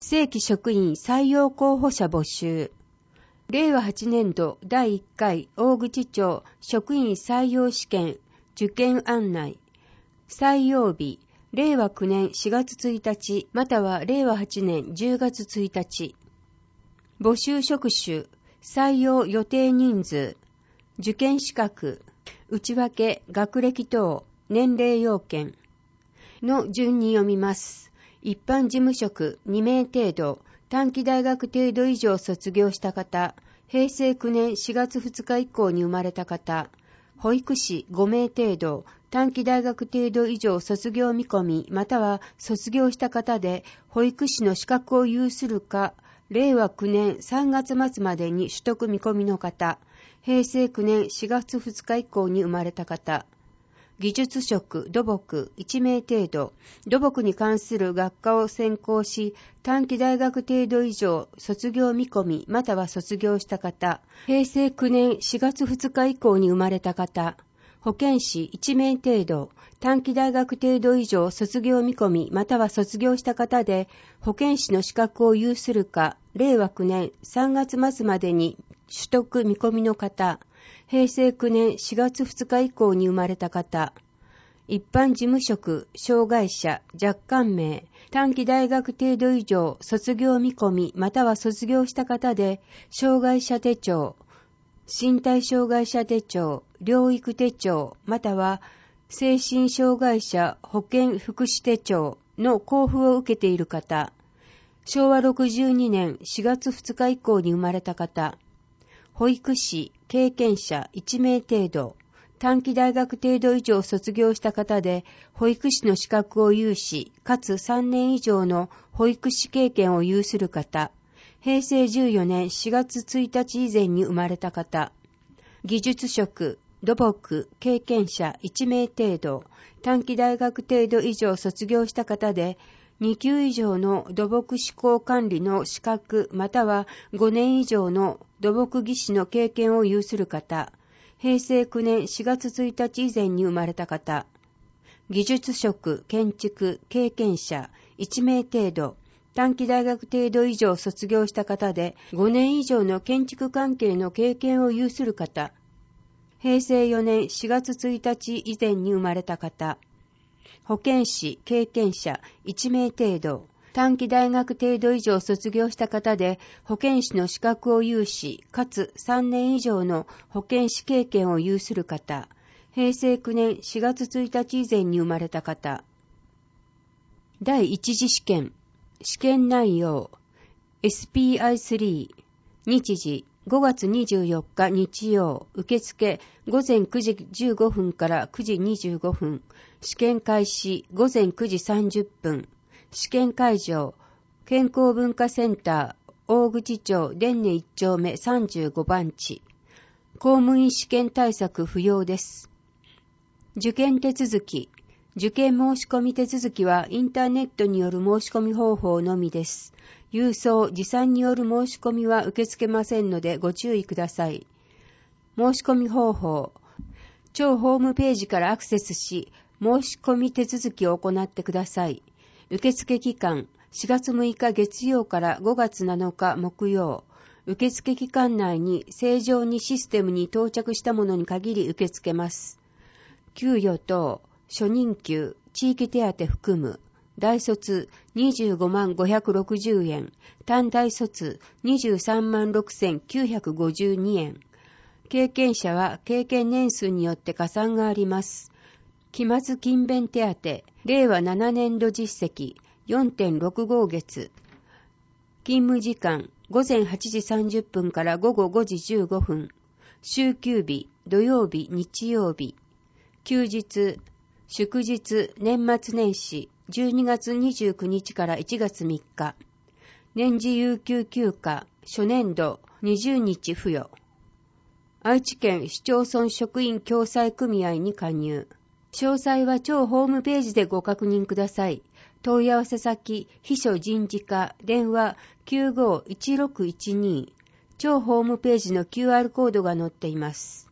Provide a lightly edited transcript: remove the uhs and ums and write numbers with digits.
正規職員採用候補者募集。令和8年度第1回大口町職員採用試験受験案内。採用日、令和9年4月1日または令和8年10月1日。募集職種、採用予定人数、受験資格、内訳、学歴等、年齢要件の順に読みます。一般事務職2名程度、短期大学程度以上卒業した方、平成9年4月2日以降に生まれた方、保育士5名程度、短期大学程度以上卒業見込み、または卒業した方で、保育士の資格を有するか、令和9年3月末までに取得見込みの方、平成9年4月2日以降に生まれた方、技術職、土木1名程度、土木に関する学科を専攻し、短期大学程度以上卒業見込み、または卒業した方、平成9年4月2日以降に生まれた方、保健師1名程度、短期大学程度以上卒業見込み、または卒業した方で、保健師の資格を有するか、令和9年3月末までに取得見込みの方、平成9年4月2日以降に生まれた方、一般事務職、障害者、若干名、短期大学程度以上卒業見込み、または卒業した方で、障害者手帳、身体障害者手帳、療育手帳、または精神障害者保健福祉手帳の交付を受けている方、昭和62年4月2日以降に生まれた方、保育士、経験者1名程度、短期大学程度以上卒業した方で、保育士の資格を有し、かつ3年以上の保育士経験を有する方、平成14年4月1日以前に生まれた方、技術職、土木、経験者1名程度、短期大学程度以上卒業した方で、2級以上の土木施工管理の資格または5年以上の土木技師の経験を有する方、平成9年4月1日以前に生まれた方、技術職、建築、経験者1名程度、短期大学程度以上卒業した方で5年以上の建築関係の経験を有する方、平成4年4月1日以前に生まれた方、保健師、経験者1名程度、短期大学程度以上卒業した方で保健師の資格を有し、かつ3年以上の保健師経験を有する方、平成9年4月1日以前に生まれた方。第一次試験、試験内容、SPI3、日時、5月24日日曜、受付午前9時15分から9時25分、試験開始午前9時30分、試験会場、健康文化センター、大口町伝根1丁目35番地。公務員試験対策不要です。受験手続き、受験申し込み手続きはインターネットによる申し込み方法のみです。郵送、持参による申し込みは受け付けませんのでご注意ください。申し込み方法、庁ホームページからアクセスし、申し込み手続きを行ってください。受付期間、4月6日月曜から5月7日木曜。受付期間内に正常にシステムに到着したものに限り受け付けます。給与等、初任給、地域手当含む。大卒25万560円、短大卒23万6952円。経験者は経験年数によって加算があります。期末勤勉手当、令和7年度実績 4.65 月。勤務時間、午前8時30分から午後5時15分。週休日、土曜日、日曜日。休日、祝日、年末年始、12月29日から1月3日。年次有給休暇、初年度20日付与。愛知県市町村職員共済組合に加入。詳細は庁ホームページでご確認ください。問い合わせ先、秘書人事課、電話 951612。庁ホームページの QR コードが載っています。